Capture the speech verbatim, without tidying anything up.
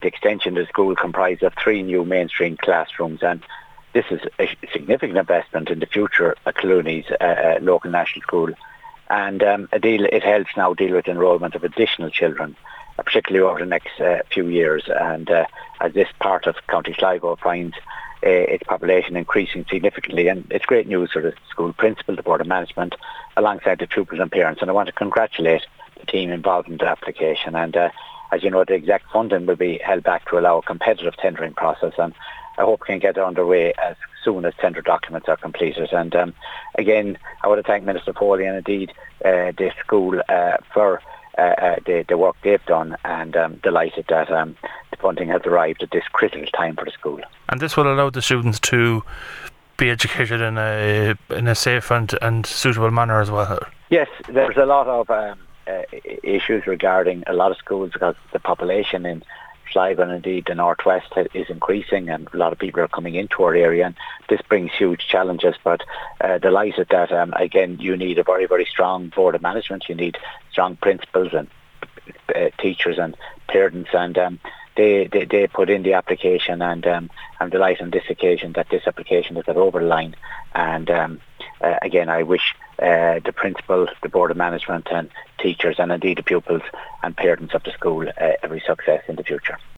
the extension of the school comprised of three new mainstream classrooms, and this is a significant investment in the future at Clooney's uh, uh, local national school. And um, a deal, it helps now deal with enrolment of additional children, uh, particularly over the next uh, few years. And uh, as this part of County Sligo finds uh, its population increasing significantly, and it's great news for the school principal, the board of management, alongside the pupils and parents. And I want to congratulate the team involved in the application. And uh, as you know, the exact funding will be held back to allow a competitive tendering process, and I hope we can get underway as soon as tender documents are completed. And um, again, I want to thank Minister Foley and indeed uh, the school uh, for uh, uh, the, the work they've done, and um, delighted that um, the funding has arrived at this critical time for the school. And this will allow the students to be educated in a in a safe and, and suitable manner as well. Yes, there's a lot of um, uh, issues regarding a lot of schools because the population in Sligo and indeed the northwest is increasing, and a lot of people are coming into our area, and this brings huge challenges. But uh, delighted that um, again you need a very very strong board of management, you need strong principals and uh, teachers and parents, and um, they, they they put in the application, and um, I'm delighted on this occasion that this application has got over the line. And um, uh, again I wish uh, the principal, the board of management and teachers and indeed the pupils and parents of the school uh, every success in the future.